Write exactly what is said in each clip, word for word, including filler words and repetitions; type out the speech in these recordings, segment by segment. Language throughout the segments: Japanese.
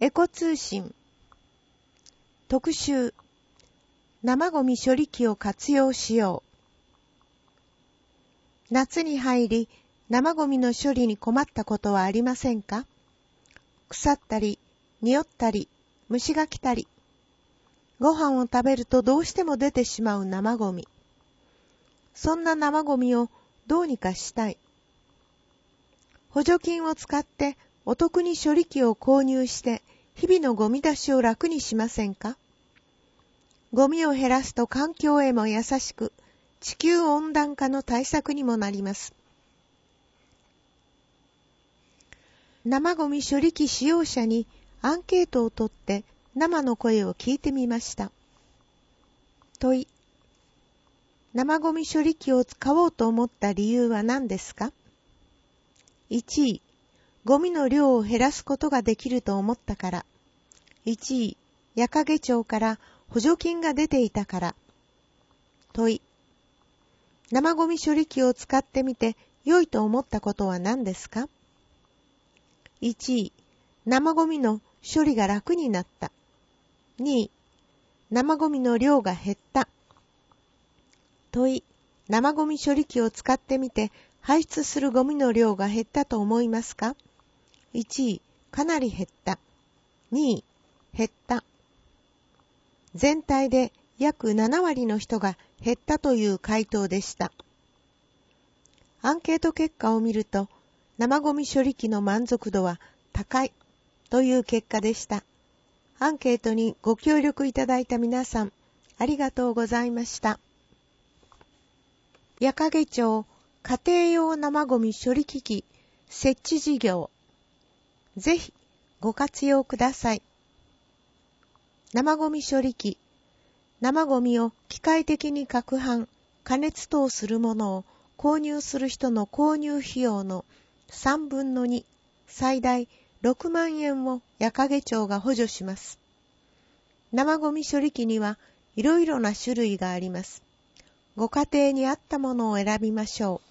エコ通信特集生ゴミ処理機を活用しよう。夏に入り生ゴミの処理に困ったことはありませんか？腐ったり匂ったり虫が来たり、ご飯を食べるとどうしても出てしまう生ゴミ。そんな生ゴミをどうにかしたい。補助金を使ってお得に処理機を購入して日々のゴミ出しを楽にしませんか？ゴミを減らすと環境へも優しく、地球温暖化の対策にもなります。生ゴミ処理機使用者にアンケートを取って生の声を聞いてみました。問い。生ゴミ処理機を使おうと思った理由は何ですか？いちい、ゴミの量を減らすことができると思ったから。いちい、矢掛町から補助金が出ていたから。問い。生ゴミ処理機を使ってみて良いと思ったことは何ですか？いちい、生ゴミの処理が楽になった。にい、生ゴミの量が減った。問い。生ゴミ処理機を使ってみて排出するゴミの量が減ったと思いますか？いちい、かなり減った。にい、減った。全体で約ななわりの人が減ったという回答でした。アンケート結果を見ると、生ゴミ処理機の満足度は高いという結果でした。アンケートにご協力いただいた皆さん、ありがとうございました。矢掛町家庭用生ゴミ処理機器設置事業。ぜひご活用ください。生ゴミ処理機。生ゴミを機械的に攪拌、加熱等するものを購入する人の購入費用のさんぶんのに、最大ろくまんえんを矢掛町が補助します。生ゴミ処理機にはいろいろな種類があります。ご家庭に合ったものを選びましょ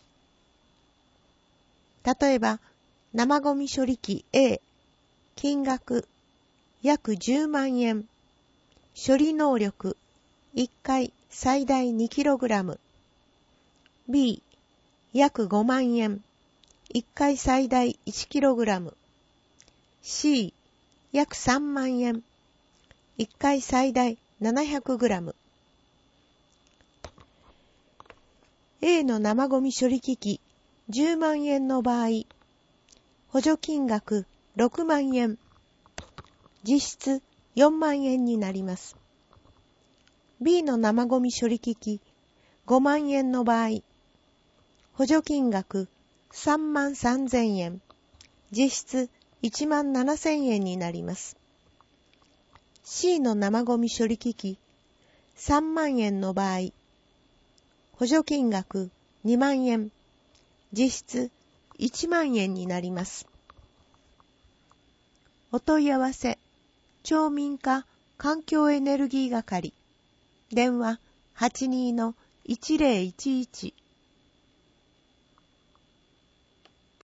う。例えば、生ゴミ処理機 A、金額約じゅうまんえん、処理能力いっかい最大 にキログラム、B、約ごまんえん、いっかい最大 いちキログラム、C、約さんまんえん、いっかい最大 ななひゃくグラム。A の生ゴミ処理機器じゅうまんえんの場合、補助金額ろくまんえん、実質よんまんえんになります。B の生ゴミ処理機器ごまんえんの場合、補助金額さんまんさんぜんえん、実質いちまんななせんえんになります。C の生ゴミ処理機器さんまんえんの場合、補助金額にまんえん、実質いちまんえんになります。お問い合わせ、町民課環境エネルギー係、電話 はちにーのいちぜろいちいち